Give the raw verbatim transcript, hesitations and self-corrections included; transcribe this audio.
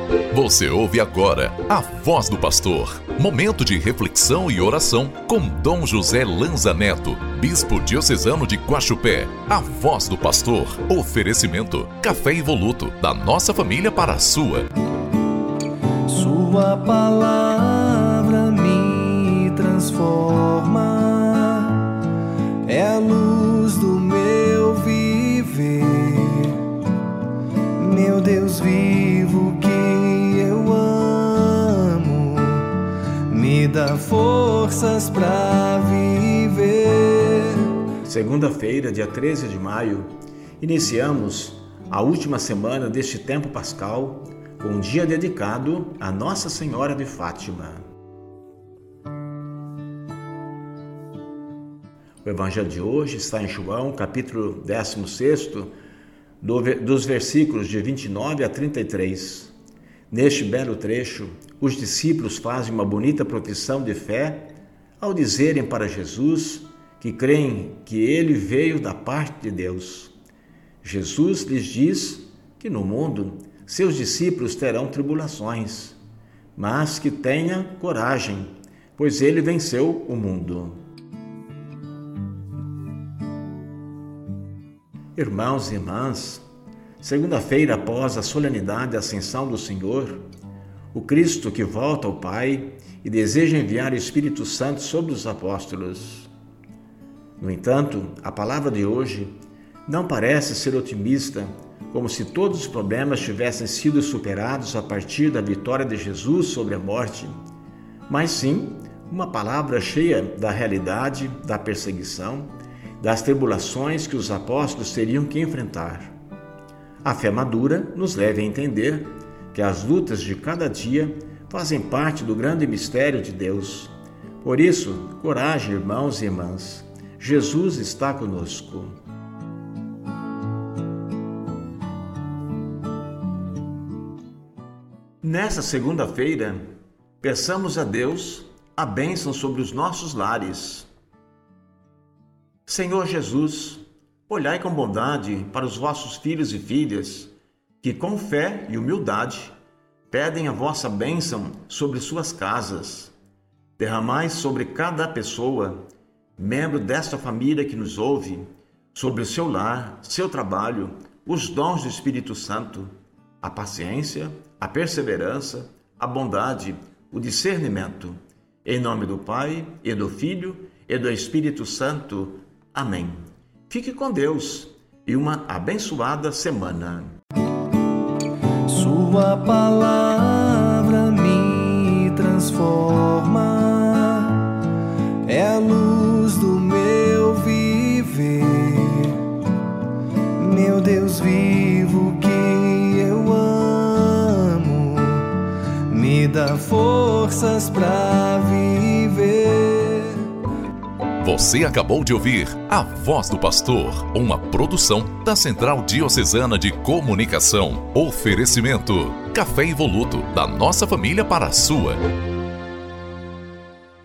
Você ouve agora a Voz do Pastor, momento de reflexão e oração com Dom José Lanza Neto, Bispo Diocesano de Guaxupé. A Voz do Pastor, oferecimento, café Evoluto, da nossa família para a sua. Sua palavra me transforma, é a luz do meu viver, meu Deus vivo que eu amo, me dá forças para viver. Segunda-feira, dia treze de maio, iniciamos a última semana deste tempo pascal com um dia dedicado a Nossa Senhora de Fátima. O evangelho de hoje está em João, capítulo dezesseis, do, dos versículos de vinte e nove a trinta e três. Neste belo trecho, os discípulos fazem uma bonita profissão de fé ao dizerem para Jesus que creem que ele veio da parte de Deus. Jesus lhes diz que no mundo seus discípulos terão tribulações, mas que tenha coragem, pois ele venceu o mundo. Irmãos e irmãs, segunda-feira após a solenidade da Ascensão do Senhor, o Cristo que volta ao Pai e deseja enviar o Espírito Santo sobre os apóstolos. No entanto, a palavra de hoje não parece ser otimista, como se todos os problemas tivessem sido superados a partir da vitória de Jesus sobre a morte, mas sim uma palavra cheia da realidade, da perseguição, das tribulações que os apóstolos teriam que enfrentar. A fé madura nos leva a entender que as lutas de cada dia fazem parte do grande mistério de Deus. Por isso, coragem, irmãos e irmãs, Jesus está conosco. Nessa segunda-feira, peçamos a Deus a bênção sobre os nossos lares. Senhor Jesus, olhai com bondade para os vossos filhos e filhas, que com fé e humildade pedem a vossa bênção sobre suas casas. Derramai sobre cada pessoa, membro desta família que nos ouve, sobre o seu lar, seu trabalho, os dons do Espírito Santo, a paciência, a perseverança, a bondade, o discernimento. Em nome do Pai, e do Filho, e do Espírito Santo. Amém. Fique com Deus e uma abençoada semana. Sua palavra me transforma, é a luz do meu viver, meu Deus vivo que eu amo, me dá forças para viver. Você acabou de ouvir A Voz do Pastor, uma produção da Central Diocesana de Comunicação. Oferecimento, café Evoluto, da nossa família para a sua.